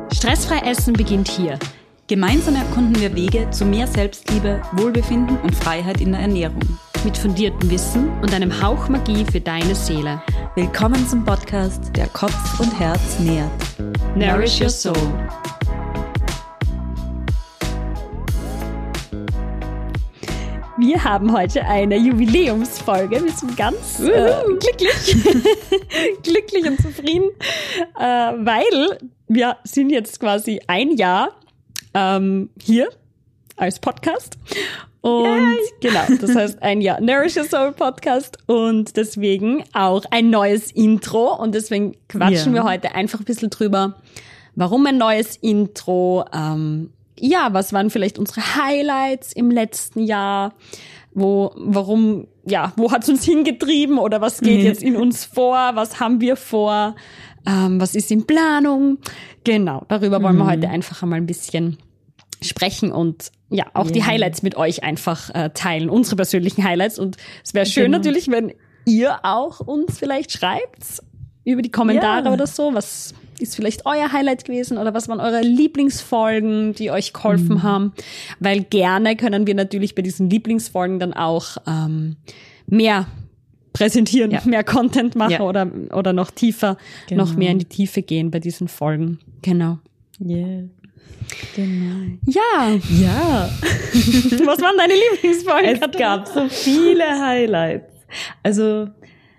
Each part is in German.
Stressfrei Essen beginnt hier. Gemeinsam erkunden wir Wege zu mehr Selbstliebe, Wohlbefinden und Freiheit in der Ernährung. Mit fundiertem Wissen und einem Hauch Magie für deine Seele. Willkommen zum Podcast, der Kopf und Herz nährt. Nourish your soul. Wir haben heute eine Jubiläumsfolge. Wir sind ganz glücklich und zufrieden, weil wir sind jetzt quasi ein Jahr hier als Podcast. Und genau, das heißt ein Jahr Nourish Your Soul Podcast und deswegen auch ein neues Intro. Und deswegen quatschen wir heute einfach ein bisschen drüber, warum ein neues Intro, was waren vielleicht unsere Highlights im letzten Jahr, wo hat es uns hingetrieben oder was geht jetzt in uns vor, was haben wir vor, was ist in Planung. Genau, darüber wollen wir heute einfach einmal ein bisschen sprechen und auch die Highlights mit euch einfach teilen, unsere persönlichen Highlights. Und es wäre schön natürlich, wenn ihr auch uns vielleicht schreibt über die Kommentare oder so, was ist vielleicht euer Highlight gewesen oder was waren eure Lieblingsfolgen, die euch geholfen haben, weil gerne können wir natürlich bei diesen Lieblingsfolgen dann auch mehr präsentieren, mehr Content machen oder noch tiefer, noch mehr in die Tiefe gehen bei diesen Folgen. Genau. Yeah. Genau. Ja. Was waren deine Lieblingsfolgen? Es gab so viele Highlights. Also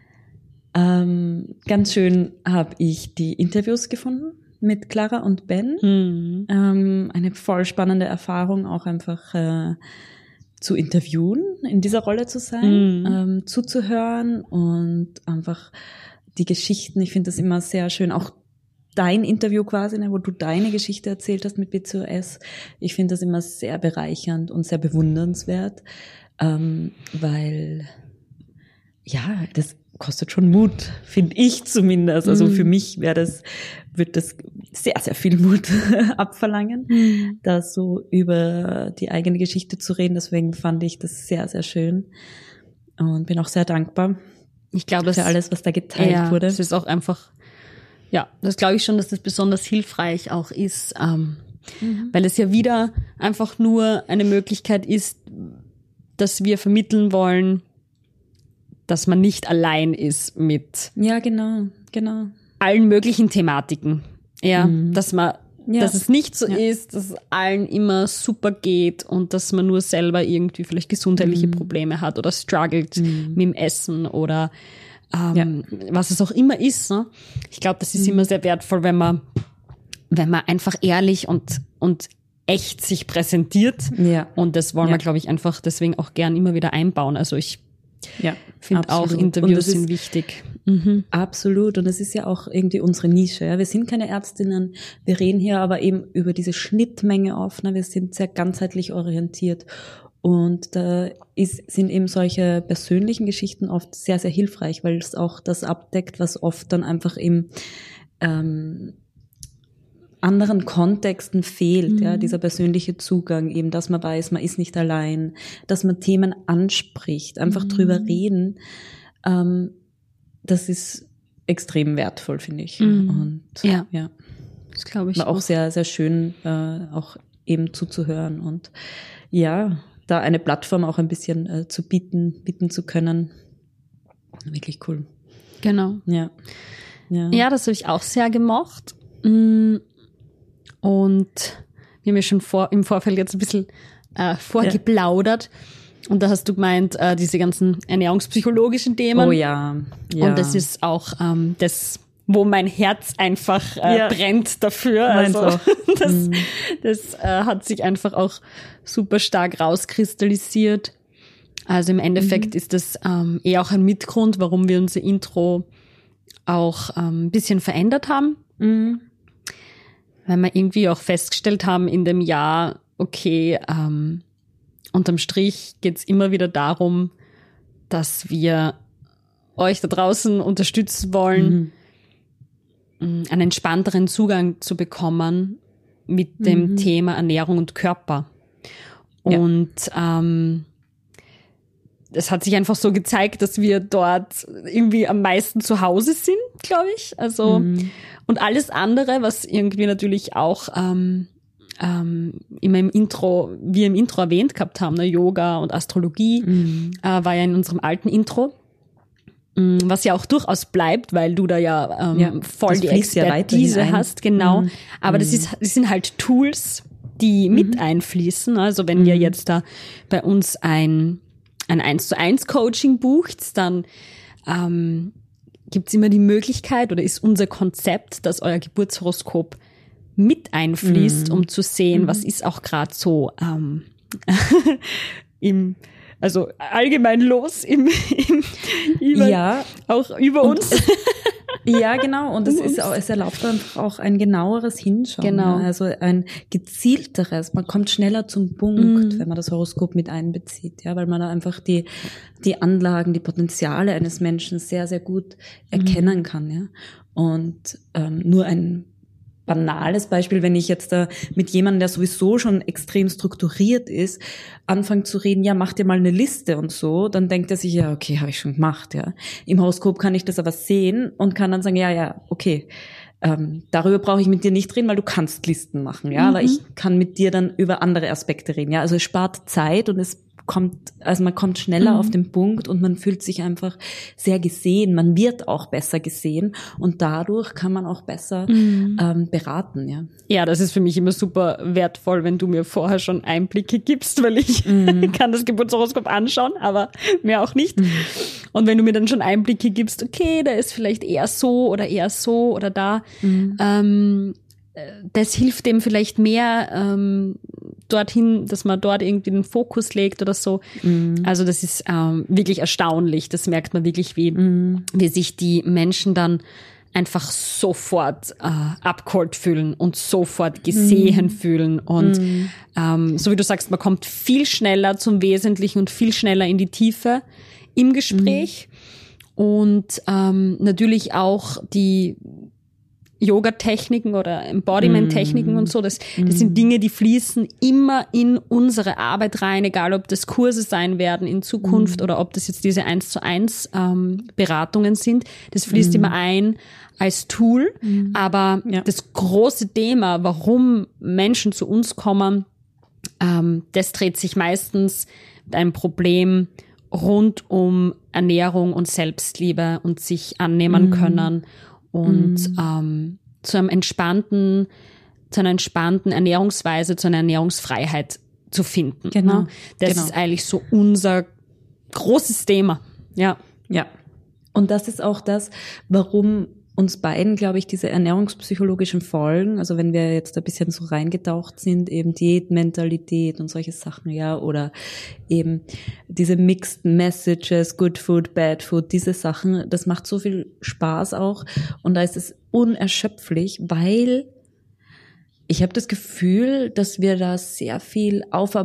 ganz schön habe ich die Interviews gefunden mit Clara und Ben. Eine voll spannende Erfahrung, auch einfach zu interviewen, in dieser Rolle zu sein, zuzuhören und einfach die Geschichten. Ich finde das immer sehr schön, auch dein Interview quasi, wo du deine Geschichte erzählt hast mit BCOS. Ich finde das immer sehr bereichernd und sehr bewundernswert, weil das kostet schon Mut, finde ich zumindest. Also für mich wird das sehr, sehr viel Mut abverlangen, da so über die eigene Geschichte zu reden. Deswegen fand ich das sehr, sehr schön und bin auch sehr dankbar. Ich glaube, für alles, was da geteilt wurde. Es ist auch einfach, das glaube ich schon, dass das besonders hilfreich auch ist, weil es ja wieder einfach nur eine Möglichkeit ist, dass wir vermitteln wollen, dass man nicht allein ist mit allen möglichen Thematiken. Dass es nicht so ist, dass es allen immer super geht und dass man nur selber irgendwie vielleicht gesundheitliche Probleme hat oder struggelt mit dem Essen oder was es auch immer ist. Ne? Ich glaube, das ist immer sehr wertvoll, wenn man einfach ehrlich und echt sich präsentiert. Ja. Und das wollen wir, glaube ich, einfach deswegen auch gern immer wieder einbauen. Also ich finde auch, Interviews sind wichtig. Absolut. Und das ist ja auch irgendwie unsere Nische. Ja. Wir sind keine Ärztinnen. Wir reden hier aber eben über diese Schnittmenge auf. Ne. Wir sind sehr ganzheitlich orientiert. Und da sind eben solche persönlichen Geschichten oft sehr, sehr hilfreich, weil es auch das abdeckt, was oft dann einfach im anderen Kontexten fehlt, dieser persönliche Zugang eben, dass man weiß, man ist nicht allein, dass man Themen anspricht, einfach drüber reden, das ist extrem wertvoll, finde ich. Und das glaube ich war auch sehr, sehr schön, auch eben zuzuhören und da eine Plattform auch ein bisschen zu bieten zu können. Wirklich cool. Genau. Ja, das habe ich auch sehr gemocht. Und wir haben ja schon im Vorfeld jetzt ein bisschen vorgeplaudert. Und da hast du gemeint, diese ganzen ernährungspsychologischen Themen. Oh ja. Und das ist auch das, wo mein Herz einfach brennt dafür. Also das hat sich einfach auch super stark rauskristallisiert. Also im Endeffekt ist das eher auch ein Mitgrund, warum wir unser Intro auch ein bisschen verändert haben. Weil wir irgendwie auch festgestellt haben in dem Jahr, okay, unterm Strich geht's immer wieder darum, dass wir euch da draußen unterstützen wollen, einen entspannteren Zugang zu bekommen mit dem Thema Ernährung und Körper. Und es hat sich einfach so gezeigt, dass wir dort irgendwie am meisten zu Hause sind, glaube ich. Also, und alles andere, was irgendwie natürlich auch immer im Intro, wir im Intro erwähnt gehabt haben, ne, Yoga und Astrologie, war ja in unserem alten Intro. Was ja auch durchaus bleibt, weil du da ja, voll die Expertise hast, genau. Aber das sind halt Tools, die mit einfließen. Also wenn ihr jetzt da bei uns ein 1:1 Coaching bucht, dann gibt's immer die Möglichkeit oder ist unser Konzept, dass euer Geburtshoroskop mit einfließt, um zu sehen, was ist auch gerade so also allgemein los auch über uns. Ja, genau. Und es erlaubt einfach auch ein genaueres Hinschauen. Genau. Ja. Also ein gezielteres. Man kommt schneller zum Punkt, wenn man das Horoskop mit einbezieht. Ja, weil man da einfach die Anlagen, die Potenziale eines Menschen sehr, sehr gut erkennen kann. Ja. Und nur ein banales Beispiel, wenn ich jetzt da mit jemandem, der sowieso schon extrem strukturiert ist, anfange zu reden, ja, mach dir mal eine Liste und so, dann denkt er sich, ja, okay, habe ich schon gemacht, ja. Im Horoskop kann ich das aber sehen und kann dann sagen, ja, okay, darüber brauche ich mit dir nicht reden, weil du kannst Listen machen, ja, aber ich kann mit dir dann über andere Aspekte reden, ja. Also es spart Zeit und man kommt schneller auf den Punkt und man fühlt sich einfach sehr gesehen. Man wird auch besser gesehen und dadurch kann man auch besser beraten, ja. Ja, das ist für mich immer super wertvoll, wenn du mir vorher schon Einblicke gibst, weil ich kann das Geburtshoroskop anschauen, aber mehr auch nicht. Und wenn du mir dann schon Einblicke gibst, okay, da ist vielleicht eher so oder da, das hilft dem vielleicht mehr dorthin, dass man dort irgendwie den Fokus legt oder so. Also das ist wirklich erstaunlich. Das merkt man wirklich, wie sich die Menschen dann einfach sofort abgeholt fühlen und sofort gesehen fühlen. Und so wie du sagst, man kommt viel schneller zum Wesentlichen und viel schneller in die Tiefe im Gespräch. Und natürlich auch die Yoga-Techniken oder Embodiment-Techniken und so, das sind Dinge, die fließen immer in unsere Arbeit rein, egal ob das Kurse sein werden in Zukunft oder ob das jetzt diese 1:1 Beratungen sind. Das fließt immer ein als Tool, aber das große Thema, warum Menschen zu uns kommen, das dreht sich meistens ein Problem rund um Ernährung und Selbstliebe und sich annehmen können und zu einer entspannten Ernährungsweise, zu einer Ernährungsfreiheit zu finden. Genau. Das ist eigentlich so unser großes Thema. Ja. Ja. Und das ist auch das, warum uns beiden, glaube ich, diese ernährungspsychologischen Folgen, also wenn wir jetzt ein bisschen so reingetaucht sind, eben Diätmentalität und solche Sachen, ja, oder eben diese Mixed Messages, Good Food, Bad Food, diese Sachen, das macht so viel Spaß auch und da ist es unerschöpflich, weil ich habe das Gefühl, dass wir da sehr viel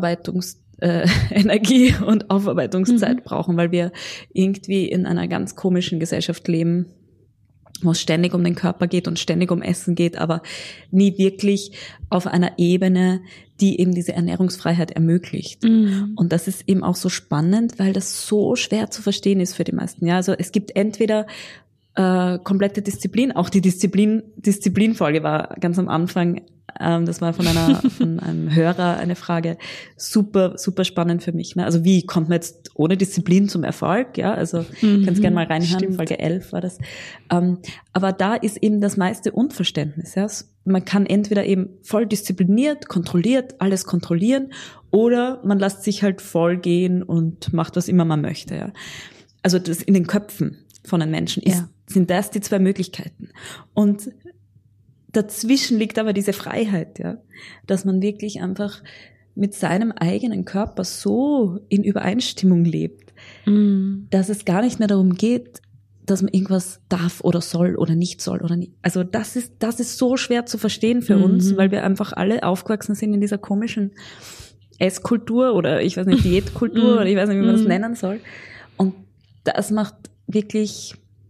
Energie und Aufarbeitungszeit brauchen, weil wir irgendwie in einer ganz komischen Gesellschaft leben, wo es ständig um den Körper geht und ständig um Essen geht, aber nie wirklich auf einer Ebene, die eben diese Ernährungsfreiheit ermöglicht. Und das ist eben auch so spannend, weil das so schwer zu verstehen ist für die meisten. Ja, also es gibt entweder komplette Disziplin, auch die Disziplinfolge war ganz am Anfang, das war von einem Hörer eine Frage, super, super spannend für mich. Ne? Also wie kommt man jetzt ohne Disziplin zum Erfolg? Ja, also kannst gerne mal reinhören, stimmt. Folge 11 war das. Aber da ist eben das meiste Unverständnis. Ja? Man kann entweder eben voll diszipliniert, kontrolliert, alles kontrollieren, oder man lässt sich halt voll gehen und macht, was immer man möchte. Ja? Also das in den Köpfen von den Menschen sind das die zwei Möglichkeiten. Und dazwischen liegt aber diese Freiheit, ja, dass man wirklich einfach mit seinem eigenen Körper so in Übereinstimmung lebt, dass es gar nicht mehr darum geht, dass man irgendwas darf oder soll oder nicht soll oder nicht. Also das ist so schwer zu verstehen für uns, weil wir einfach alle aufgewachsen sind in dieser komischen Esskultur oder ich weiß nicht, Diätkultur oder ich weiß nicht, wie man das nennen soll. Und das macht wirklich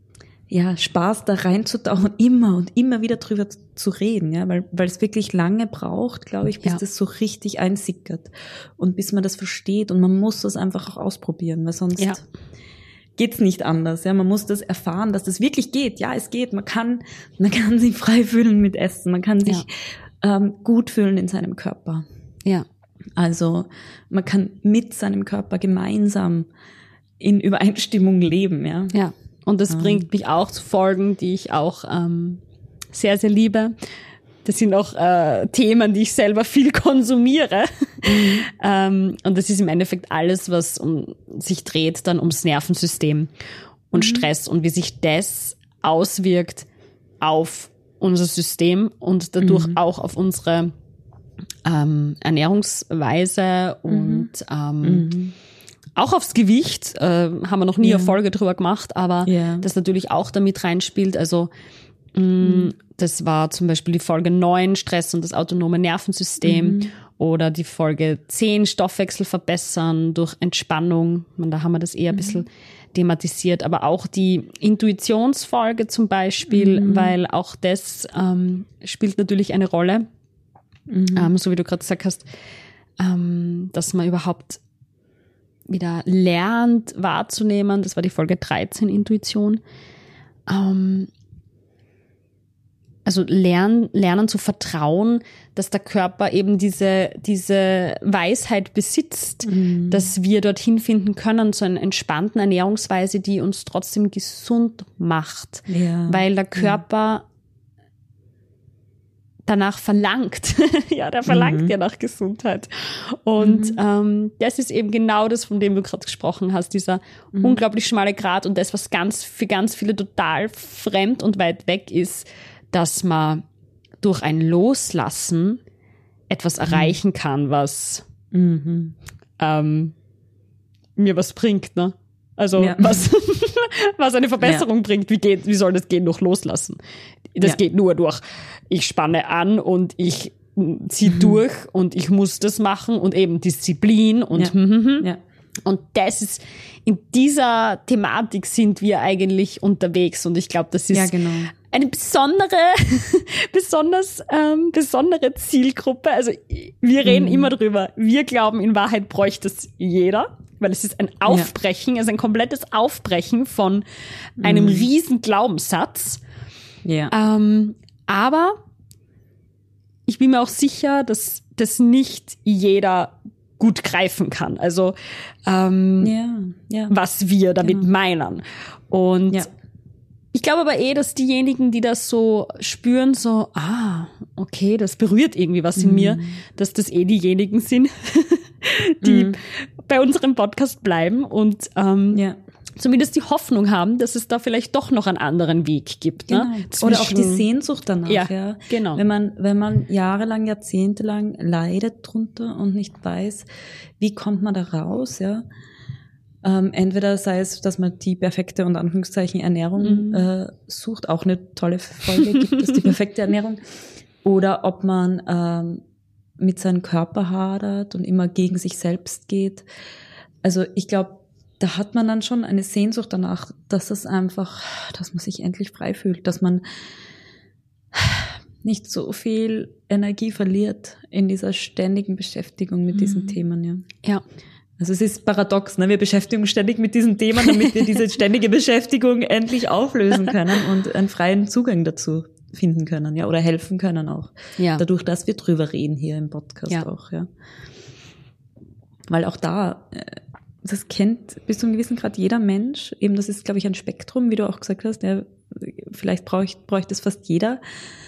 Spaß da reinzutauchen, immer und immer wieder drüber zu reden, ja, weil es wirklich lange braucht, glaube ich, bis das so richtig einsickert und bis man das versteht, und man muss das einfach auch ausprobieren, weil sonst geht's nicht anders, ja, man muss das erfahren, dass das wirklich geht, ja, es geht, man kann sich frei fühlen mit Essen, man kann sich gut fühlen in seinem Körper. Ja. Also man kann mit seinem Körper gemeinsam in Übereinstimmung leben, ja. Ja. Und das bringt mich auch zu Folgen, die ich auch sehr, sehr liebe. Das sind auch Themen, die ich selber viel konsumiere. Und das ist im Endeffekt alles, was sich dreht dann ums Nervensystem und Stress und wie sich das auswirkt auf unser System und dadurch auch auf unsere Ernährungsweise und auch aufs Gewicht, haben wir noch nie eine Folge drüber gemacht, aber das natürlich auch damit reinspielt. Also das war zum Beispiel die Folge 9, Stress und das autonome Nervensystem, oder die Folge 10, Stoffwechsel verbessern durch Entspannung. Da haben wir das eher ein bisschen thematisiert, aber auch die Intuitionsfolge zum Beispiel, weil auch das spielt natürlich eine Rolle, so wie du gerade gesagt hast, dass man überhaupt wieder lernt wahrzunehmen. Das war die Folge 13, Intuition. Also lernen zu vertrauen, dass der Körper eben diese Weisheit besitzt, dass wir dorthin finden können, zu einer entspannten Ernährungsweise, die uns trotzdem gesund macht. Ja. Weil der Körper danach verlangt. Ja, der verlangt ja nach Gesundheit. Und das ist eben genau das, von dem du gerade gesprochen hast, dieser unglaublich schmale Grat und das, was für ganz viele total fremd und weit weg ist, dass man durch ein Loslassen etwas erreichen kann, was mir was bringt, ne? Also was eine Verbesserung bringt. Wie soll das gehen durch Loslassen? Das geht nur durch, ich spanne an und ich ziehe durch und ich muss das machen und eben Disziplin und Und das ist, in dieser Thematik sind wir eigentlich unterwegs, und ich glaube, das ist eine besondere Zielgruppe. Also wir reden immer drüber. Wir glauben, in Wahrheit bräuchte es jeder, weil es ist ein Aufbrechen, also ein komplettes Aufbrechen von einem riesen Glaubenssatz. Ja. Aber ich bin mir auch sicher, dass das nicht jeder gut greifen kann. Also was wir damit meinen. Und ich glaube aber dass diejenigen, die das so spüren, so, okay, das berührt irgendwie was in mir, dass das diejenigen sind, die bei unserem Podcast bleiben und zumindest die Hoffnung haben, dass es da vielleicht doch noch einen anderen Weg gibt. Genau. Ne? Oder auch die Sehnsucht danach. Ja, genau. Wenn man jahrelang, jahrzehntelang leidet drunter und nicht weiß, wie kommt man da raus, ja. Entweder sei es, dass man die perfekte, unter Anführungszeichen, Ernährung sucht, auch eine tolle Folge gibt es, die perfekte Ernährung, oder ob man mit seinem Körper hadert und immer gegen sich selbst geht. Also ich glaube, da hat man dann schon eine Sehnsucht danach, dass man sich endlich frei fühlt, dass man nicht so viel Energie verliert in dieser ständigen Beschäftigung mit diesen Themen. Ja. Also es ist paradox, ne? Wir beschäftigen uns ständig mit diesen Themen, damit wir diese ständige Beschäftigung endlich auflösen können und einen freien Zugang dazu finden können, ja, oder helfen können auch. Ja. Dadurch, dass wir drüber reden hier im Podcast auch, ja. Weil auch da, das kennt bis zu einem gewissen Grad jeder Mensch. Eben, das ist, glaube ich, ein Spektrum, wie du auch gesagt hast. Ja, vielleicht bräuchte es fast jeder.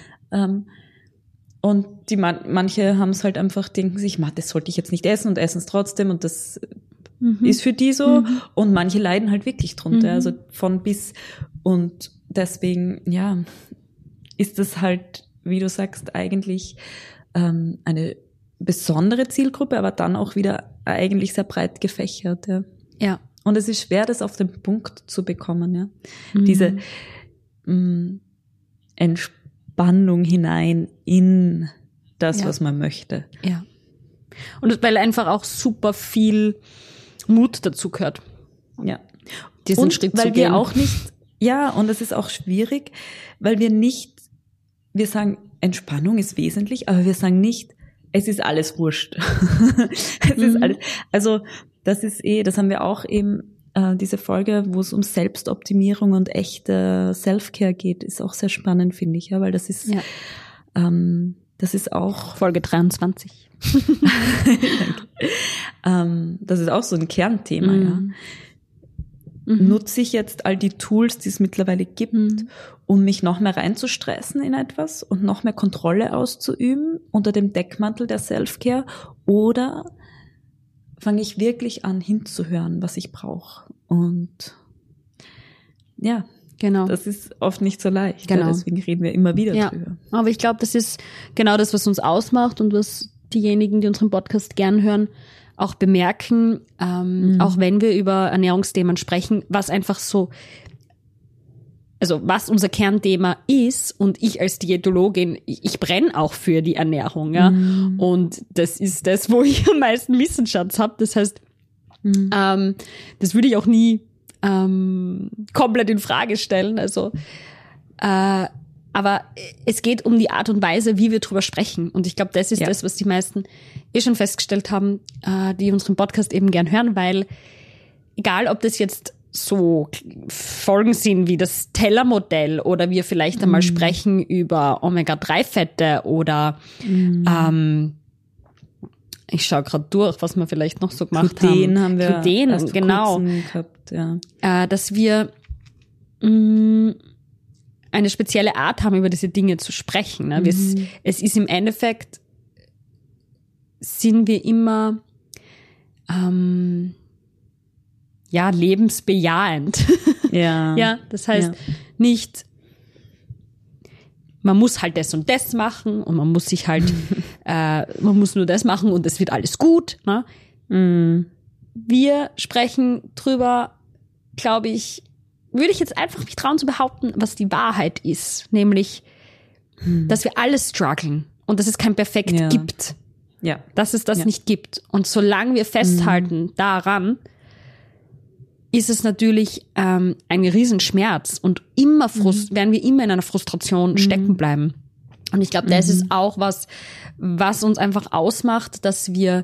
Und manche haben es halt einfach, denken sich, das sollte ich jetzt nicht essen und essen es trotzdem und das ist für die so. Und manche leiden halt wirklich drunter, also von bis. Und deswegen, ist das halt, wie du sagst, eigentlich eine besondere Zielgruppe, aber dann auch wieder eigentlich sehr breit gefächert. Ja. Und es ist schwer, das auf den Punkt zu bekommen. Ja. Diese Entspannung hinein in das, was man möchte. Ja. Und weil einfach auch super viel Mut dazu gehört. Ja. Diesen Schritt zu gehen. Weil wir auch nicht Ja, und es ist auch schwierig, weil wir sagen, Entspannung ist wesentlich, aber wir sagen nicht, es ist alles wurscht. Es ist alles, also das haben wir auch eben, diese Folge, wo es um Selbstoptimierung und echte Self-Care geht, ist auch sehr spannend, finde ich, ja, weil das ist auch Folge 23. Das ist auch so ein Kernthema, ja. Nutze ich jetzt all die Tools, die es mittlerweile gibt, um mich noch mehr reinzustressen in etwas und noch mehr Kontrolle auszuüben unter dem Deckmantel der Self-Care, oder fange ich wirklich an hinzuhören, was ich brauche? Und ja, genau. Das ist oft nicht so leicht. Genau. Ja, deswegen reden wir immer wieder drüber. Aber ich glaube, das ist genau das, was uns ausmacht und was diejenigen, die unseren Podcast gern hören, auch bemerken, auch wenn wir über Ernährungsthemen sprechen, was einfach so, also was unser Kernthema ist, und ich als Diätologin, ich brenne auch für die Ernährung, ja. Und das ist das, wo ich am meisten Wissensschatz habe. Das heißt, das würde ich auch nie komplett in Frage stellen. Also, aber es geht um die Art und Weise, wie wir drüber sprechen. Und ich glaube, das ist das, was die meisten schon festgestellt haben, die unseren Podcast eben gern hören, weil egal, ob das jetzt so Folgen sind wie das Tellermodell oder wir vielleicht einmal sprechen über Omega-3-Fette oder ich schaue gerade durch, was wir vielleicht noch so gemacht haben. Gluten, genau. Gehabt, ja. Dass wir eine spezielle Art haben, über diese Dinge zu sprechen. Ne? Es ist im Endeffekt, sind wir immer lebensbejahend. Ja. Ja, das heißt nicht, man muss halt das und das machen und man muss sich halt, man muss nur das machen und es wird alles gut. Ne? Wir sprechen drüber, glaube ich, würde ich jetzt einfach mich trauen zu behaupten, was die Wahrheit ist. Nämlich, dass wir alle strugglen und dass es kein Perfekt gibt. Ja. Dass es das nicht gibt. Und solange wir festhalten daran, ist es natürlich ein Riesenschmerz und immer werden wir immer in einer Frustration stecken bleiben. Und ich glaube, das ist auch was uns einfach ausmacht, dass wir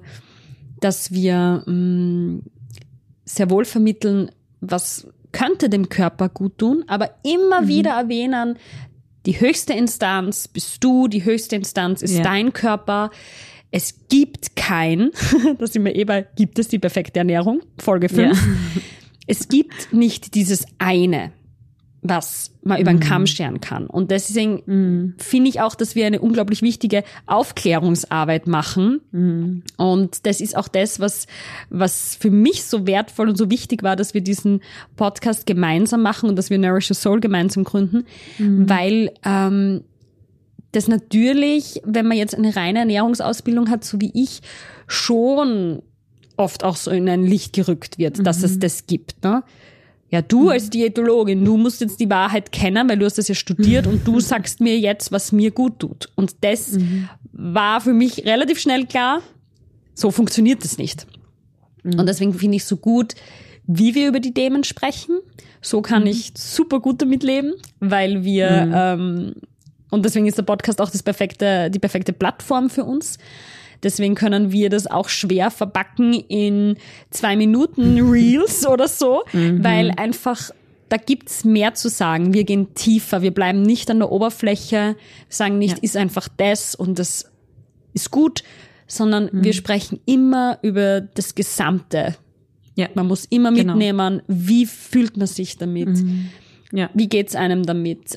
sehr wohl vermitteln, was könnte dem Körper gut tun, aber immer wieder erwähnen, die höchste Instanz bist du, die höchste Instanz ist dein Körper. Es gibt da sind wir gibt es die perfekte Ernährung, Folge 5. Ja. Es gibt nicht dieses eine, was man über den Kamm scheren kann. Und deswegen finde ich auch, dass wir eine unglaublich wichtige Aufklärungsarbeit machen. Und das ist auch das, was für mich so wertvoll und so wichtig war, dass wir diesen Podcast gemeinsam machen und dass wir Nourish Your Soul gemeinsam gründen, weil das natürlich, wenn man jetzt eine reine Ernährungsausbildung hat, so wie ich, schon oft auch so in ein Licht gerückt wird, dass es das gibt. Ne? Ja, du als Diätologin, du musst jetzt die Wahrheit kennen, weil du hast das ja studiert und du sagst mir jetzt, was mir gut tut. Und das war für mich relativ schnell klar, so funktioniert das nicht. Und deswegen finde ich so gut, wie wir über die Themen sprechen. So kann ich super gut damit leben, weil wir und deswegen ist der Podcast auch die perfekte Plattform für uns. Deswegen können wir das auch schwer verpacken in 2 Minuten Reels oder so, weil einfach, da gibt's mehr zu sagen. Wir gehen tiefer, wir bleiben nicht an der Oberfläche, sagen nicht, ist einfach das und das ist gut, sondern wir sprechen immer über das Gesamte. Ja. Man muss immer mitnehmen, wie fühlt man sich damit, wie geht's einem damit,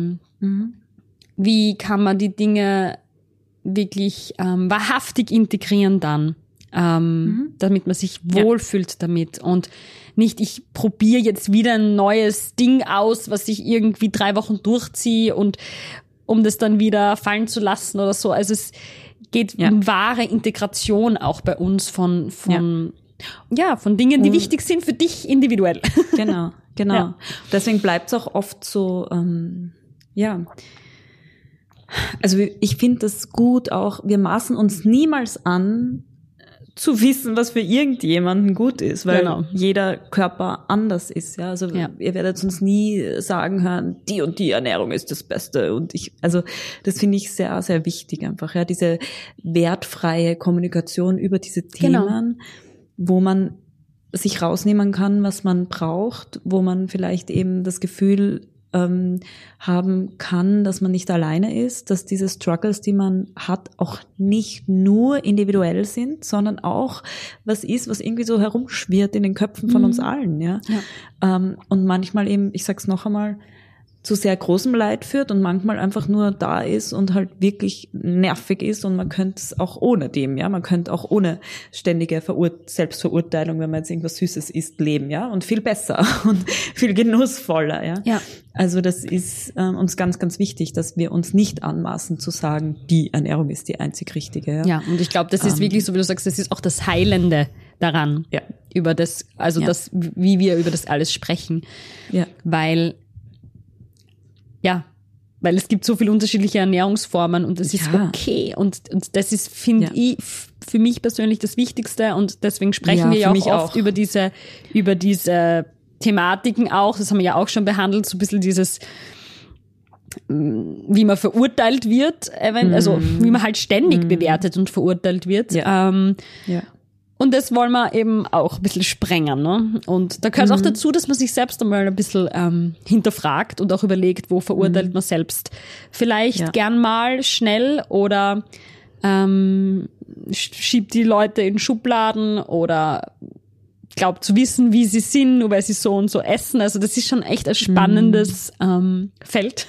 wie kann man die Dinge wirklich wahrhaftig integrieren dann, damit man sich wohlfühlt damit und nicht, ich probiere jetzt wieder ein neues Ding aus, was ich irgendwie 3 Wochen durchziehe und um das dann wieder fallen zu lassen oder so. Also es geht um wahre Integration auch bei uns von Dingen, die wichtig sind für dich individuell. Genau. Ja. Deswegen bleibt es auch oft so, Also ich finde das gut auch, wir maßen uns niemals an, zu wissen, was für irgendjemanden gut ist, weil jeder Körper anders ist, ja. Also ihr werdet uns nie sagen hören, die und die Ernährung ist das Beste. Und das finde ich sehr, sehr wichtig einfach, ja, diese wertfreie Kommunikation über diese Themen, wo man sich rausnehmen kann, was man braucht, wo man vielleicht eben das Gefühl haben kann, dass man nicht alleine ist, dass diese Struggles, die man hat, auch nicht nur individuell sind, sondern auch was ist, was irgendwie so herumschwirrt in den Köpfen von uns allen, ja. Und manchmal eben, ich sag's noch einmal, zu sehr großem Leid führt und manchmal einfach nur da ist und halt wirklich nervig ist und man könnte es auch ohne dem, ja, man könnte auch ohne ständige Selbstverurteilung, wenn man jetzt irgendwas Süßes isst, leben, ja, und viel besser und viel genussvoller, ja. Also das ist uns ganz, ganz wichtig, dass wir uns nicht anmaßen zu sagen, die Ernährung ist die einzig richtige, ja. Und ich glaube, das ist wirklich, so wie du sagst, das ist auch das Heilende daran, über das, das, wie wir über das alles sprechen, weil es gibt so viele unterschiedliche Ernährungsformen und das ist okay und das ist, finde ich, für mich persönlich das Wichtigste und deswegen sprechen wir ja auch oft über diese Thematiken auch, das haben wir ja auch schon behandelt, so ein bisschen dieses, wie man verurteilt wird, also wie man halt ständig bewertet und verurteilt wird. Und das wollen wir eben auch ein bisschen sprengen, ne? Und da gehört auch dazu, dass man sich selbst einmal ein bisschen hinterfragt und auch überlegt, wo verurteilt man selbst vielleicht gern mal schnell oder schiebt die Leute in Schubladen oder glaubt zu wissen, wie sie sind, nur weil sie so und so essen. Also das ist schon echt ein spannendes Feld.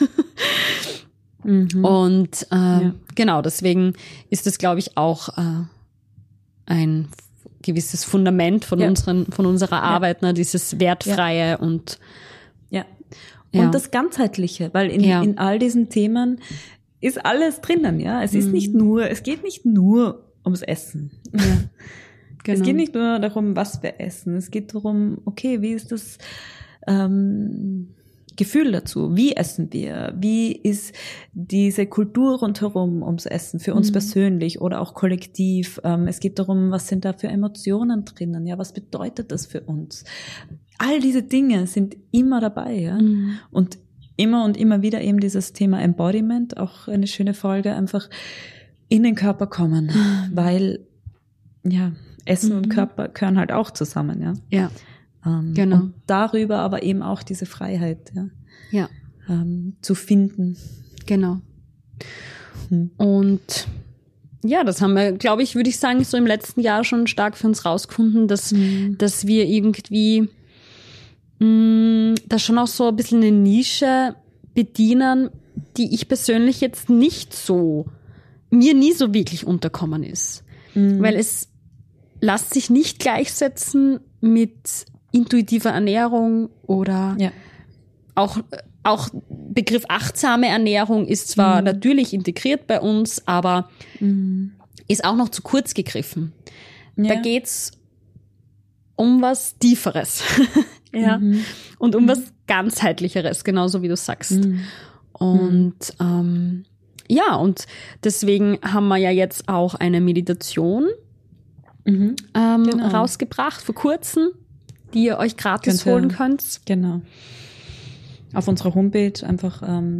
Und genau, deswegen ist das, glaube ich, auch ein gewisses Fundament von unserer Arbeit, ne, dieses Wertfreie und und das Ganzheitliche, weil in all diesen Themen ist alles drinnen, ja. Es ist es geht nicht nur ums Essen. Ja. Genau. Es geht nicht nur darum, was wir essen. Es geht darum, okay, wie ist das Gefühl dazu? Wie essen wir? Wie ist diese Kultur rundherum ums Essen für uns persönlich oder auch kollektiv? Es geht darum, was sind da für Emotionen drinnen? Ja, was bedeutet das für uns? All diese Dinge sind immer dabei, ja. Und immer wieder eben dieses Thema Embodiment, auch eine schöne Folge, einfach in den Körper kommen, weil, Essen und Körper gehören halt auch zusammen, ja. Ja. Genau. Und darüber aber eben auch diese Freiheit, zu finden. Genau. Und das haben wir, glaube ich, würde ich sagen, so im letzten Jahr schon stark für uns rausgefunden, dass wir irgendwie da schon auch so ein bisschen eine Nische bedienen, die ich persönlich jetzt mir nie so wirklich unterkommen ist. Weil es lässt sich nicht gleichsetzen mit intuitiver Ernährung oder auch Begriff achtsame Ernährung ist zwar natürlich integriert bei uns, aber ist auch noch zu kurz gegriffen. Da geht's um was Tieferes und um was Ganzheitlicheres, genauso wie du sagst. Und und deswegen haben wir ja jetzt auch eine Meditation rausgebracht vor kurzem, die ihr euch gratis holen könnt. Genau. Auf unserer Homepage einfach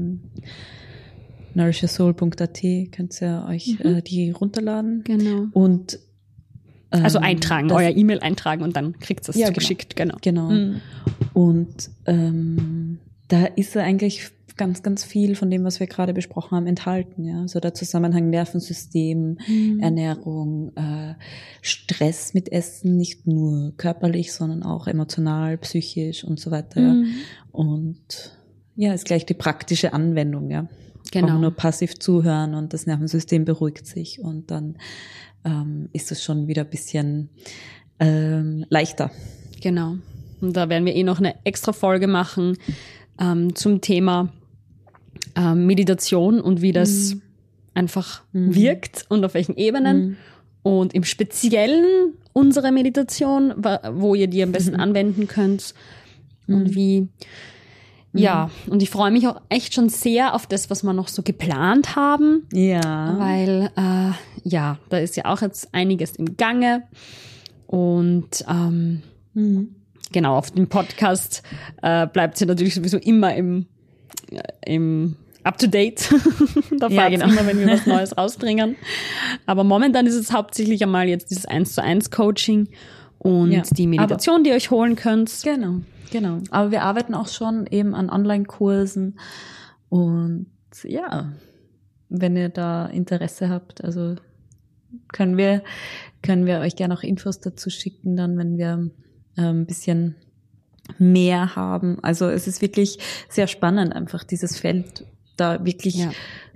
nourishersoul.at könnt ihr euch die runterladen. Genau. Und also eintragen, euer E-Mail eintragen und dann kriegt ihr es geschickt. Genau. Und da ist eigentlich ganz, ganz viel von dem, was wir gerade besprochen haben, enthalten. Ja, so der Zusammenhang Nervensystem, Ernährung, Stress mit Essen, nicht nur körperlich, sondern auch emotional, psychisch und so weiter. Ja. Und ist gleich die praktische Anwendung. Ja, genau. Nur passiv zuhören und das Nervensystem beruhigt sich und dann ist es schon wieder ein bisschen leichter. Genau. Und da werden wir noch eine extra Folge machen zum Thema Meditation und wie das einfach wirkt und auf welchen Ebenen. Und im Speziellen unsere Meditation, wo ihr die am besten anwenden könnt und wie. Ja, und ich freue mich auch echt schon sehr auf das, was wir noch so geplant haben. Ja. Weil ja, da ist ja auch jetzt einiges im Gange. Und genau, auf dem Podcast bleibt sie natürlich sowieso immer im Up-to-date. Da Ja, fahrt genau. immer, wenn wir was Neues rausbringen. Aber momentan ist es hauptsächlich einmal jetzt dieses 1:1 Coaching und Ja, die Meditation, die ihr euch holen könnt. Genau. Aber wir arbeiten auch schon eben an Online-Kursen. Und ja, wenn ihr da Interesse habt, also können wir euch gerne auch Infos dazu schicken, dann, wenn wir ein bisschen mehr haben. Also es ist wirklich sehr spannend, einfach dieses Feld da wirklich,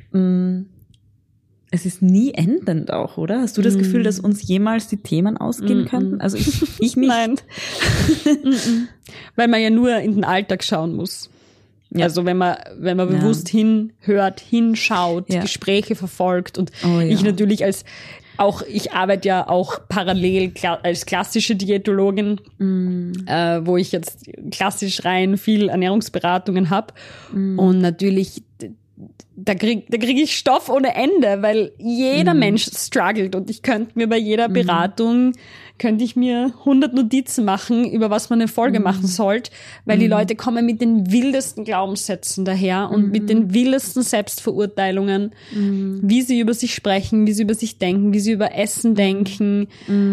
es ist nie endend auch, oder? Hast du das Gefühl, dass uns jemals die Themen ausgehen könnten? Also ich nicht. Nein. Weil man ja nur in den Alltag schauen muss. Ja. Also wenn man bewusst hinhört, hinschaut, Gespräche verfolgt und ich natürlich ich arbeite ja auch parallel als klassische Diätologin, wo ich jetzt klassisch rein viel Ernährungsberatungen habe. Und natürlich, da krieg ich Stoff ohne Ende, weil jeder Mensch struggelt und ich könnte mir bei jeder Beratung, könnte ich mir 100 Notizen machen, über was man eine Folge machen sollte, weil die Leute kommen mit den wildesten Glaubenssätzen daher und mit den wildesten Selbstverurteilungen, wie sie über sich sprechen, wie sie über sich denken, wie sie über Essen denken.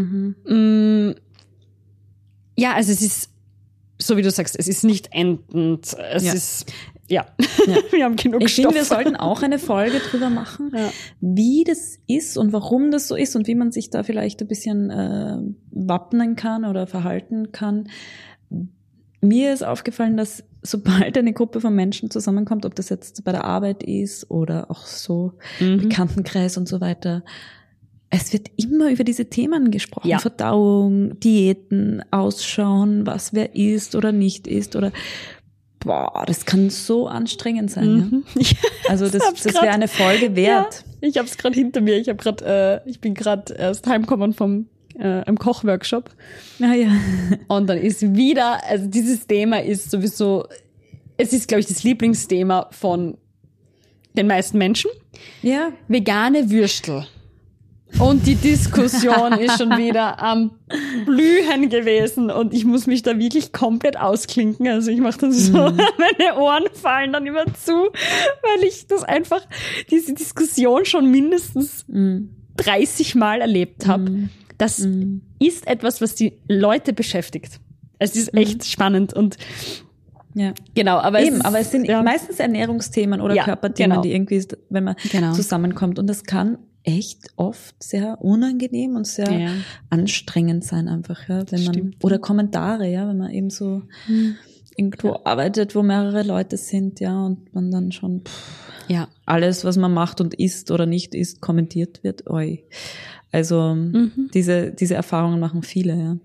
Ja, also es ist, so wie du sagst, es ist nicht endend. Es ist, wir haben genug Stoff. Ich finde, wir sollten auch eine Folge drüber machen, wie das ist und warum das so ist und wie man sich da vielleicht ein bisschen wappnen kann oder verhalten kann. Mir ist aufgefallen, dass sobald eine Gruppe von Menschen zusammenkommt, ob das jetzt bei der Arbeit ist oder auch so Bekanntenkreis und so weiter, es wird immer über diese Themen gesprochen. Ja. Verdauung, Diäten, Ausschauen, was wer isst oder nicht isst oder das kann so anstrengend sein. Ja? Also das wäre eine Folge wert. Ja, ich habe es gerade hinter mir. Ich bin gerade erst heimgekommen vom einem Kochworkshop. Ja. Und dann ist wieder, also dieses Thema ist sowieso, es ist, glaube ich, das Lieblingsthema von den meisten Menschen. Ja. Vegane Würstel. Und die Diskussion ist schon wieder am Blühen gewesen und ich muss mich da wirklich komplett ausklinken. Also ich mache dann so, meine Ohren fallen dann immer zu, weil ich das einfach, diese Diskussion schon mindestens 30 Mal erlebt habe. Das ist etwas, was die Leute beschäftigt. Es ist echt spannend und genau, aber es sind meistens Ernährungsthemen oder Körperthemen, die irgendwie, wenn man zusammenkommt und das kann echt oft sehr unangenehm und sehr anstrengend sein einfach, wenn man oder Kommentare, wenn man eben so irgendwo arbeitet, wo mehrere Leute sind, und man dann schon alles, was man macht und isst oder nicht isst, kommentiert wird. Also diese Erfahrungen machen viele,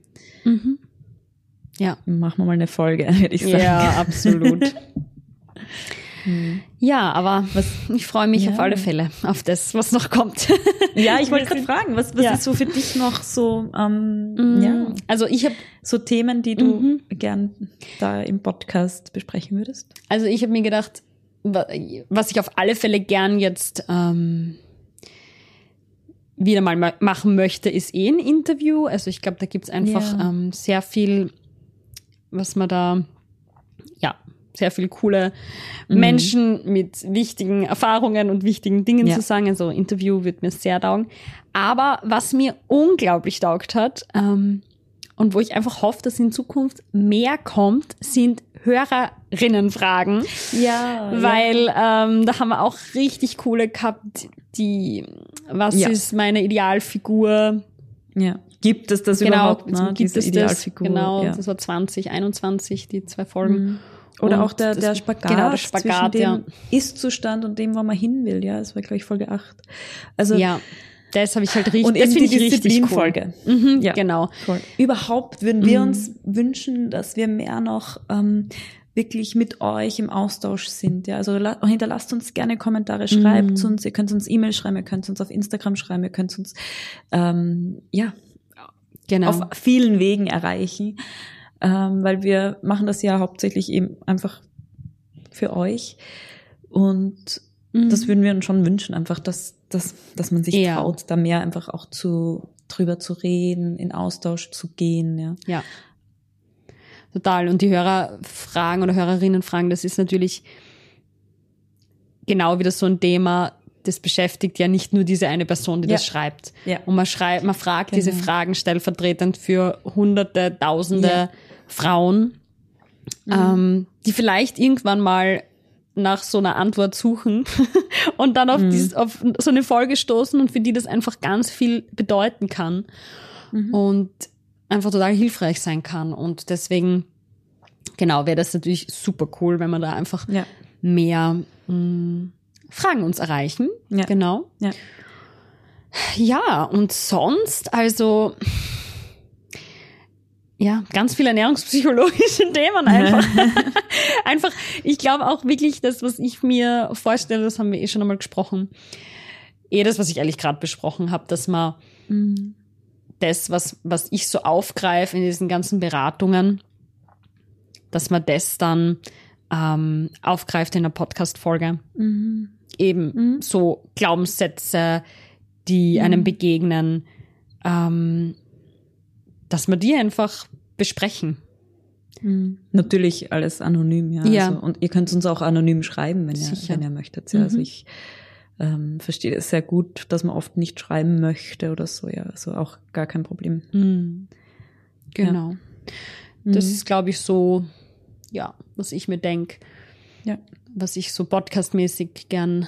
Machen wir mal eine Folge, würde ich sagen. Ja, absolut. Ja, aber ich freue mich auf alle Fälle auf das, was noch kommt. Ja, ich wollte gerade fragen, was ist so für dich noch so, also ich habe so Themen, die du gern da im Podcast besprechen würdest? Also ich habe mir gedacht, was ich auf alle Fälle gern jetzt wieder mal machen möchte, ist ein Interview. Also ich glaube, da gibt's einfach sehr viel, was man da, sehr viel coole Menschen mit wichtigen Erfahrungen und wichtigen Dingen zu sagen. Also Interview wird mir sehr taugen. Aber was mir unglaublich taugt hat und wo ich einfach hoffe, dass in Zukunft mehr kommt, sind Hörerinnenfragen. Ja. Weil da haben wir auch richtig coole gehabt, was ist meine Idealfigur? Ja. Gibt es das überhaupt? Genau, gibt es Idealfigur? Genau, das war 2021, die 2 Folgen. Oder auch der Spagat, der Spagat zwischen dem Ist-Zustand und dem, wo man hin will. Ja, das war, glaube ich, Folge 8. Also, das habe ich halt richtig, und das finde die ich richtig cool. Folge. Genau. Cool. Überhaupt würden wir uns wünschen, dass wir mehr noch wirklich mit euch im Austausch sind. Ja, also hinterlasst uns gerne Kommentare, schreibt uns, ihr könnt uns E-Mail schreiben, ihr könnt uns auf Instagram schreiben, ihr könnt uns auf vielen Wegen erreichen. Weil wir machen das ja hauptsächlich eben einfach für euch und Das würden wir uns schon wünschen, einfach, dass man sich Ja. traut, da mehr einfach auch drüber zu reden, in Austausch zu gehen. Ja. Ja. Total. Und die Hörerfragen oder Hörerinnenfragen, das ist natürlich genau wieder so ein Thema, das beschäftigt ja nicht nur diese eine Person, die das schreibt. Ja. Und man fragt diese Fragen stellvertretend für Hunderte, Tausende Frauen, die vielleicht irgendwann mal nach so einer Antwort suchen und dann auf so eine Folge stoßen und für die das einfach ganz viel bedeuten kann und einfach total hilfreich sein kann. Und deswegen, genau, wäre das natürlich super cool, wenn man da einfach mehr Fragen uns erreichen. Ja. Genau. Ja. Ja, und sonst, also ja, ganz viele ernährungspsychologische Themen einfach. Einfach, ich glaube auch wirklich, das, was ich mir vorstelle, das haben wir schon einmal gesprochen, das, was ich eigentlich gerade besprochen habe, dass man das, was ich so aufgreife in diesen ganzen Beratungen, dass man das dann aufgreift in der Podcast-Folge. Eben so Glaubenssätze, die einem begegnen, dass wir die einfach besprechen. Natürlich alles anonym, ja. Ja. Also, und ihr könnt uns auch anonym schreiben, wenn ihr möchtet. Ja. Also ich verstehe es sehr gut, dass man oft nicht schreiben möchte oder so, ja. Also auch gar kein Problem. Genau. Das ist, glaube ich, so, ja, was ich mir denke, was ich so podcastmäßig gern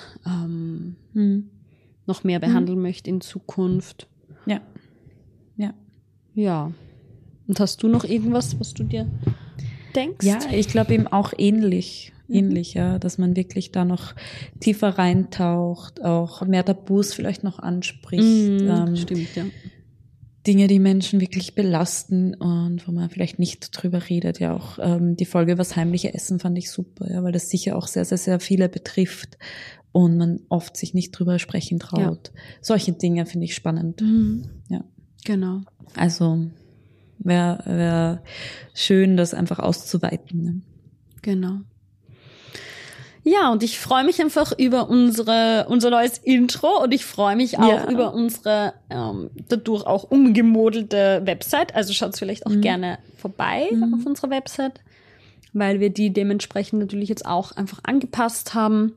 noch mehr behandeln möchte in Zukunft. Ja. Ja. Ja. Und hast du noch irgendwas, was du dir denkst? Ja, ich glaube eben auch ähnlich, ja, dass man wirklich da noch tiefer reintaucht, auch mehr Tabus vielleicht noch anspricht. Stimmt, ja. Dinge, die Menschen wirklich belasten und wo man vielleicht nicht drüber redet. Ja, auch die Folge über das heimliche Essen fand ich super, ja, weil das sicher auch sehr, sehr, sehr viele betrifft und man oft sich nicht drüber sprechen traut. Ja. Solche Dinge finde ich spannend. Ja. Genau. Also wäre schön, das einfach auszuweiten. Ne? Genau. Ja, und ich freue mich einfach über unser neues Intro und ich freue mich auch über unsere dadurch auch umgemodelte Website. Also schaut vielleicht auch gerne vorbei auf unserer Website, weil wir die dementsprechend natürlich jetzt auch einfach angepasst haben.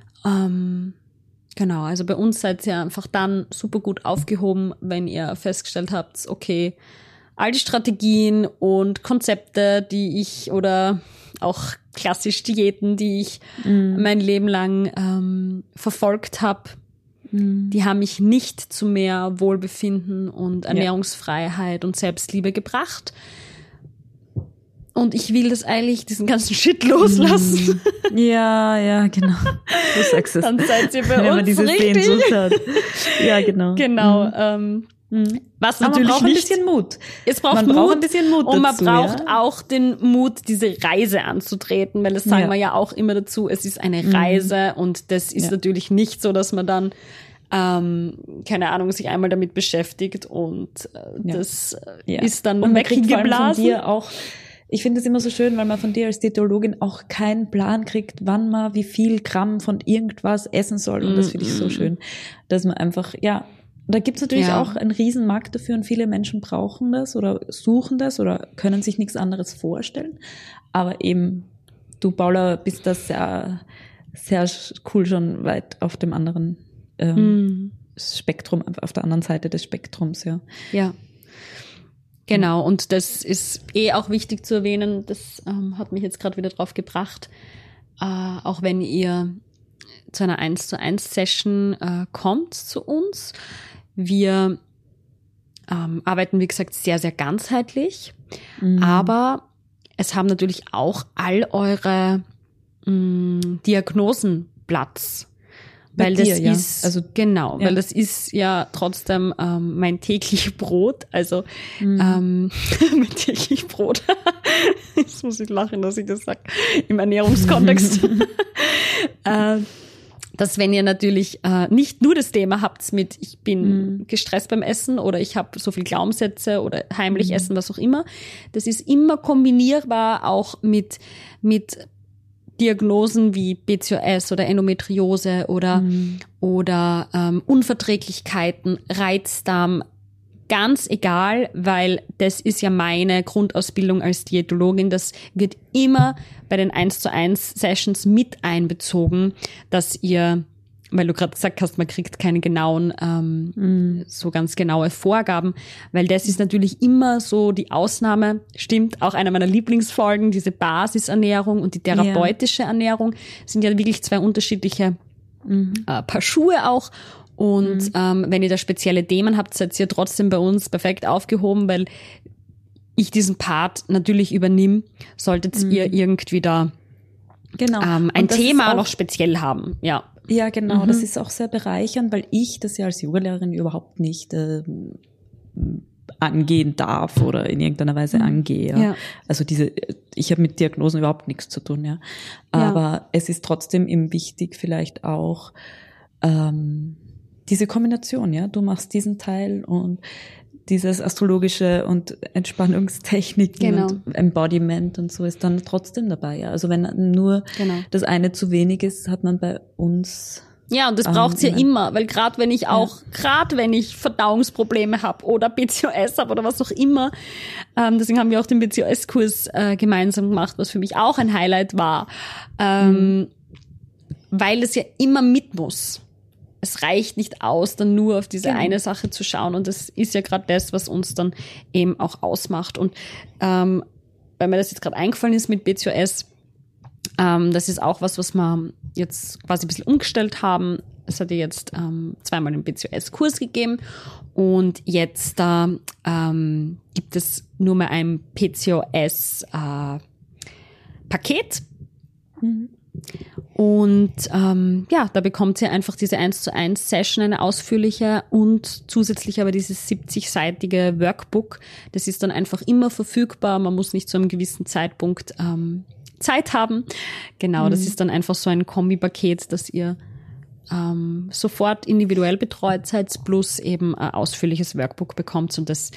Genau, also bei uns seid ihr einfach dann super gut aufgehoben, wenn ihr festgestellt habt, okay, all die Strategien und Konzepte, die ich oder auch klassisch Diäten, die ich mein Leben lang verfolgt habe, die haben mich nicht zu mehr Wohlbefinden und Ernährungsfreiheit und Selbstliebe gebracht. Und ich will das eigentlich, diesen ganzen Shit loslassen. Ja, genau. Du sagst es. Dann seid ihr bei wenn uns man diese richtig. Sehnsucht hat. Ja, genau. Genau. Was Aber natürlich man braucht ein nicht. bisschen Mut. Es braucht man Mut, braucht ein bisschen Mut und man dazu, braucht auch den Mut, diese Reise anzutreten, weil das sagen wir ja auch immer dazu. Es ist eine Reise und das ist natürlich nicht so, dass man dann keine Ahnung, sich einmal damit beschäftigt und das ist dann und man kriegt vor allem weggeblasen. von dir auch. Ich finde es immer so schön, weil man von dir als Diätologin auch keinen Plan kriegt, wann man wie viel Gramm von irgendwas essen soll. Und das finde ich so schön, dass man einfach, da gibt es natürlich auch einen Riesenmarkt dafür und viele Menschen brauchen das oder suchen das oder können sich nichts anderes vorstellen. Aber eben, du, Paula, bist da sehr, sehr cool schon weit auf dem anderen Spektrum, auf der anderen Seite des Spektrums, ja. Ja. Genau, und das ist auch wichtig zu erwähnen, das hat mich jetzt gerade wieder drauf gebracht, auch wenn ihr zu einer 1:1 kommt zu uns. Wir arbeiten, wie gesagt, sehr, sehr ganzheitlich, aber es haben natürlich auch all eure Diagnosen Platz. Weil das ist, also, genau, weil das ist ja trotzdem mein täglich Brot, also mein täglich Brot. Jetzt muss ich lachen, dass ich das sage, im Ernährungskontext. Dass wenn ihr natürlich nicht nur das Thema habt mit, ich bin gestresst beim Essen oder ich habe so viel Glaubenssätze oder heimlich essen, was auch immer, das ist immer kombinierbar auch mit Diagnosen wie PCOS oder Endometriose oder Unverträglichkeiten, Reizdarm, ganz egal, weil das ist ja meine Grundausbildung als Diätologin. Das wird immer bei den 1:1 Sessions mit einbezogen, dass ihr, weil du gerade gesagt hast, man kriegt keine genauen, so ganz genaue Vorgaben, weil das ist natürlich immer so die Ausnahme. Stimmt, auch eine meiner Lieblingsfolgen, diese Basisernährung und die therapeutische Ernährung sind ja wirklich zwei unterschiedliche Paar Schuhe auch. Und wenn ihr da spezielle Themen habt, seid ihr trotzdem bei uns perfekt aufgehoben, weil ich diesen Part natürlich übernehme, solltet ihr irgendwie da ein Thema noch speziell haben. Ja, genau, das ist auch sehr bereichernd, weil ich das ja als Yogalehrerin überhaupt nicht angehen darf oder in irgendeiner Weise angehe. Ja. Also ich habe mit Diagnosen überhaupt nichts zu tun, ja. Aber es ist trotzdem eben wichtig, vielleicht auch diese Kombination, ja. Du machst diesen Teil und dieses astrologische und Entspannungstechniken und Embodiment und so ist dann trotzdem dabei, ja. Also wenn nur das eine zu wenig ist, hat man bei uns. Ja, und das braucht's ja immer, weil gerade wenn ich Verdauungsprobleme habe oder PCOS habe oder was auch immer, deswegen haben wir auch den PCOS-Kurs gemeinsam gemacht, was für mich auch ein Highlight war, weil es ja immer mit muss. Es reicht nicht aus, dann nur auf diese eine Sache zu schauen. Und das ist ja gerade das, was uns dann eben auch ausmacht. Und weil mir das jetzt gerade eingefallen ist mit PCOS, das ist auch was wir jetzt quasi ein bisschen umgestellt haben. Es hat ja jetzt zweimal den PCOS-Kurs gegeben. Und jetzt gibt es nur mehr ein PCOS-Paket. Und da bekommt ihr einfach diese 1:1 Session, eine ausführliche und zusätzlich aber dieses 70-seitige Workbook. Das ist dann einfach immer verfügbar. Man muss nicht zu einem gewissen Zeitpunkt Zeit haben. Genau, das ist dann einfach so ein Kombipaket, dass ihr sofort individuell betreut seid, plus eben ein ausführliches Workbook bekommt. Und das,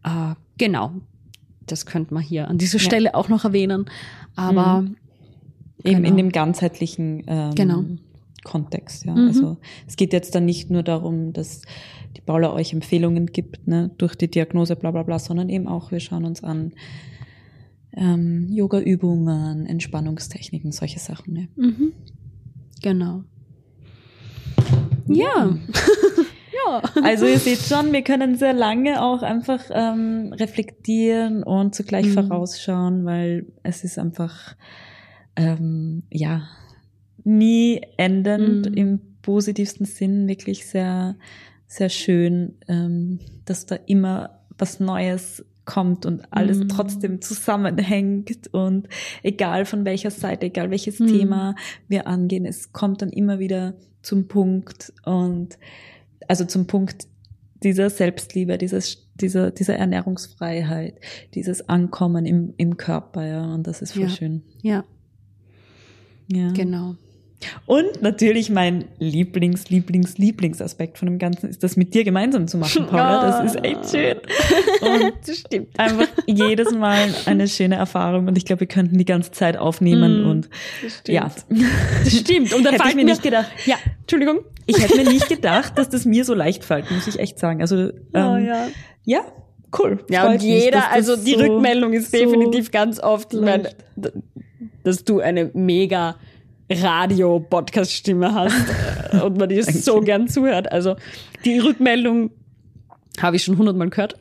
das könnte man hier an dieser Stelle auch noch erwähnen. Aber eben in dem ganzheitlichen Kontext, ja. Also es geht jetzt dann nicht nur darum, dass die Paula euch Empfehlungen gibt, ne, durch die Diagnose bla bla bla, sondern eben auch, wir schauen uns an Yoga-Übungen, Entspannungstechniken, solche Sachen. Ne? Genau. Ja. Ja. Also ihr seht schon, wir können sehr lange auch einfach reflektieren und zugleich vorausschauen, weil es ist einfach nie endend im positivsten Sinn, wirklich sehr, sehr schön, dass da immer was Neues kommt und alles trotzdem zusammenhängt und egal von welcher Seite, egal welches Thema wir angehen, es kommt dann immer wieder zum Punkt und also zum Punkt dieser Selbstliebe, dieser Ernährungsfreiheit, dieses Ankommen im Körper, ja, und das ist voll schön. Ja. Genau. Und natürlich mein Lieblingsaspekt von dem Ganzen ist, das mit dir gemeinsam zu machen, Paula. Das ist echt schön. Und das stimmt. Einfach jedes Mal eine schöne Erfahrung. Und ich glaube, wir könnten die ganze Zeit aufnehmen. Und das stimmt. Das stimmt. Und dann hätte ich mir nicht gedacht. Ja, Entschuldigung. Ich hätte mir nicht gedacht, dass das mir so leicht fällt, muss ich echt sagen. Also ja, cool. Ja, und jeder, also die Rückmeldung ist definitiv ganz oft, ich meine, dass du eine mega Radio-Podcast-Stimme hast und man dir so gern zuhört. Also die Rückmeldung habe ich schon 100-mal gehört.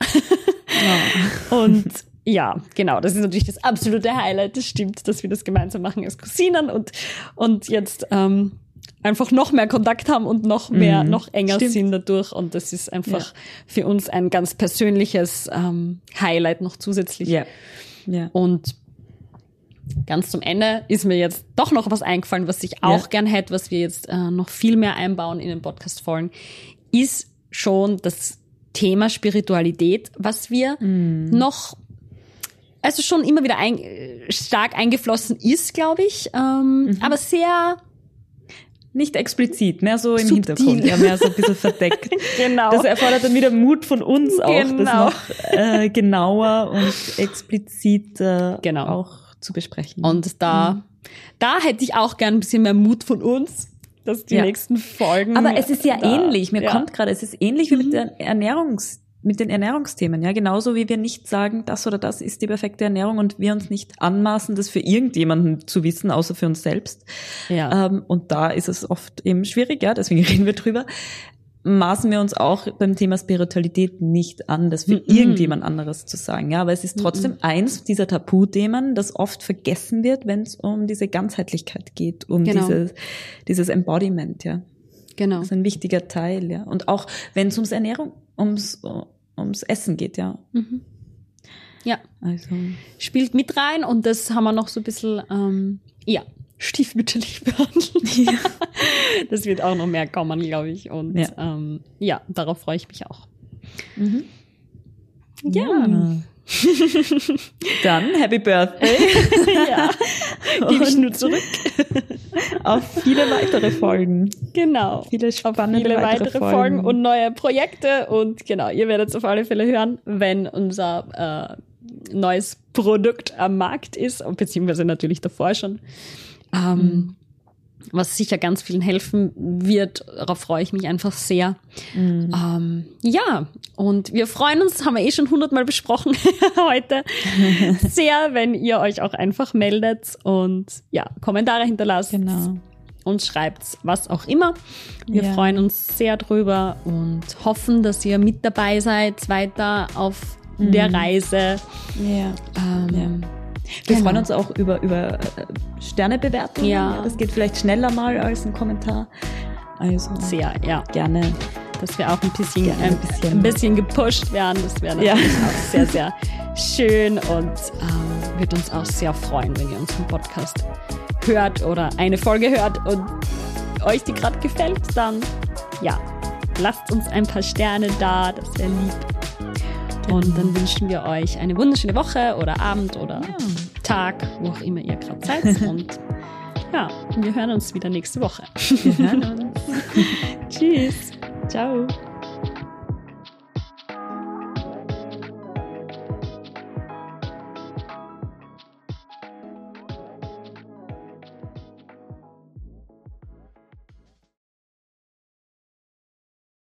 Und ja, genau, das ist natürlich das absolute Highlight. Das stimmt, dass wir das gemeinsam machen als Cousinen und jetzt einfach noch mehr Kontakt haben und noch mehr, noch enger sind dadurch. Und das ist einfach für uns ein ganz persönliches Highlight noch zusätzlich. Ja. Und ganz zum Ende ist mir jetzt doch noch was eingefallen, was ich auch gern hätte, was wir jetzt noch viel mehr einbauen in den Podcast-Folgen, ist schon das Thema Spiritualität, was wir noch, also schon immer wieder stark eingeflossen ist, glaube ich, aber sehr nicht explizit, mehr so im subtil. Hintergrund, ja, mehr so ein bisschen verdeckt. Genau. Das erfordert dann wieder Mut von uns auch, das noch genauer und explizit auch zu besprechen. Und da Da hätte ich auch gern ein bisschen mehr Mut von uns, dass die nächsten Folgen... Aber es ist ja ähnlich, mir kommt gerade, es ist ähnlich wie mit den Ernährungsthemen, ja, genauso wie wir nicht sagen, das oder das ist die perfekte Ernährung und wir uns nicht anmaßen, das für irgendjemanden zu wissen, außer für uns selbst. Ja. Und da ist es oft eben schwierig, ja, deswegen reden wir drüber. Maßen wir uns auch beim Thema Spiritualität nicht an, das für irgendjemand anderes zu sagen. Ja, aber es ist trotzdem eins dieser Tabuthemen, das oft vergessen wird, wenn es um diese Ganzheitlichkeit geht, um dieses Embodiment, ja. Genau. Das ist ein wichtiger Teil, ja. Und auch wenn es ums Ernährung, ums Essen geht, ja. Ja. Also. Spielt mit rein und das haben wir noch so ein bisschen, stiefmütterlich behandelt. Ja. Das wird auch noch mehr kommen, glaube ich. Und darauf freue ich mich auch. Ja. Dann Happy Birthday. Ja. Gebe ich nur zurück. Auf viele weitere Folgen. Genau. Viele spannende weitere Folgen und neue Projekte. Und genau, ihr werdet es auf alle Fälle hören, wenn unser neues Produkt am Markt ist, beziehungsweise natürlich davor schon. Was sicher ganz vielen helfen wird. Darauf freue ich mich einfach sehr. Und wir freuen uns, haben wir schon 100-mal besprochen heute, sehr, wenn ihr euch auch einfach meldet und Kommentare hinterlasst und schreibt was auch immer. Wir freuen uns sehr drüber und hoffen, dass ihr mit dabei seid, weiter auf der Reise. Wir freuen uns auch über Sternebewertungen. Ja. Das geht vielleicht schneller mal als ein Kommentar. Also sehr, gerne. Dass wir auch ein bisschen gepusht werden. Das wäre natürlich auch sehr, sehr schön und wird uns auch sehr freuen, wenn ihr unseren Podcast hört oder eine Folge hört und euch die gerade gefällt, dann lasst uns ein paar Sterne da, das wäre lieb. Und dann wünschen wir euch eine wunderschöne Woche oder Abend oder Tag, wo auch immer ihr gerade seid. Und wir hören uns wieder nächste Woche. Wir hören uns. Tschüss. Ciao.